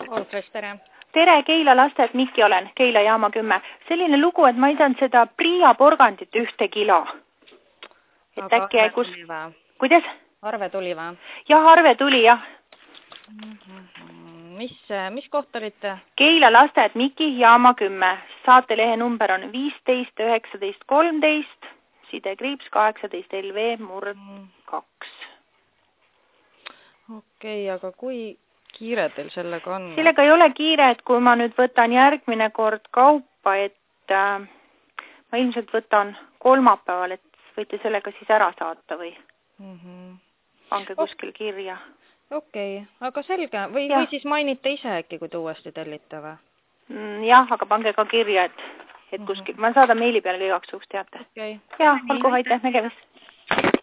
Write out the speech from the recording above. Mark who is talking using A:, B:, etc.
A: Olfres, tere!
B: Tere, Keila lasteaed Mikki olen, Keila jaama 10. Selline lugu, et ma ei saanud seda Priia porgandit 1 kilo. Et
A: aga
B: äkki
A: arve tuli või?
B: Kuidas?
A: Arve tuli või?
B: Jah, arve tuli, jah.
A: Mis koht olite?
B: Keila lasteaed Mikki jaama 10. Saatelehe number on 15 19 13, sidekriips 18 LV/2.
A: Okei, aga kui kiire teil sellega on?
B: Sellega ei ole kiire, et kui ma nüüd võtan järgmine kord kaupa, et ma ilmselt võtan kolmapäeval, et võite sellega siis ära saata või pange kuskil kirja.
A: Okei, aga selge. Või siis mainite ise äkki, kui te uuesti tellite või?
B: Jah, aga pange ka kirja, et kuskil. Ma saadan meili peale igaks juhuks teate.
A: Okei.
B: Jah, olgu, aitäh, nägemist.